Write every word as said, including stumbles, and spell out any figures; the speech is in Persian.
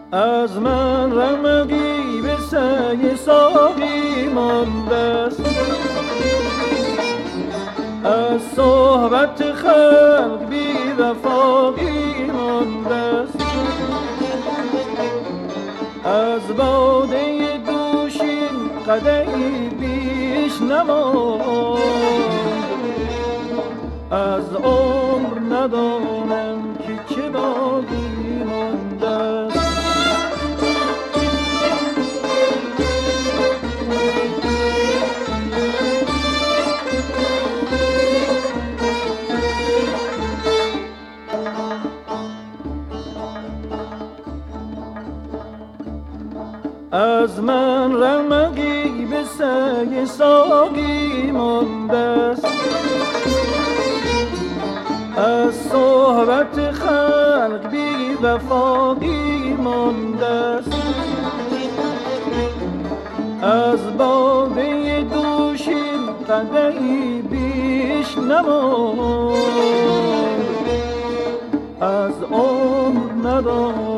از من رمقی به سعی ساقی مانده است، از صحبت خلق بی وفاقی مانده است، از باده دوشین قدحی بیش نماند، از عمر ندانم که چه باقی مانده است. از من رمقی به سعی ساقی مانده است، از صحبت خلق بی وفاقی مانده است، از باده دوشین قدحی بیش نماند، از عمر ندانم